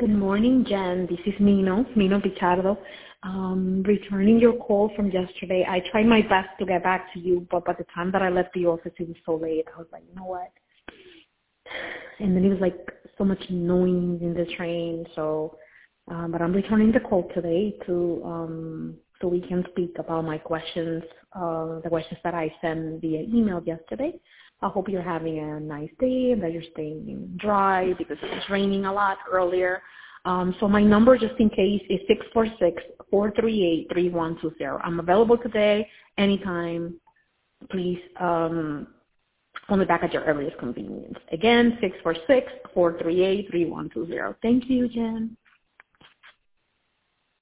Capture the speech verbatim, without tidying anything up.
Good morning, Jen. This is Nino, Nino Pichardo. Um, returning your call from yesterday. I tried my best to get back to you, but by the time that I left the office, it was so late. I was like, you know what? And then it was like so much noise in the train. So, um, but I'm returning the call today to um, so we can speak about my questions, uh, the questions that I sent via email yesterday. I hope you're having a nice day and that you're staying dry because it was raining a lot earlier. Um, so my number, just in case, is six four six, four three eight, three one two zero. I'm available today, anytime. Please um, call me back at your earliest convenience. Again, six four six, four three eight, three one two zero. Thank you, Jen.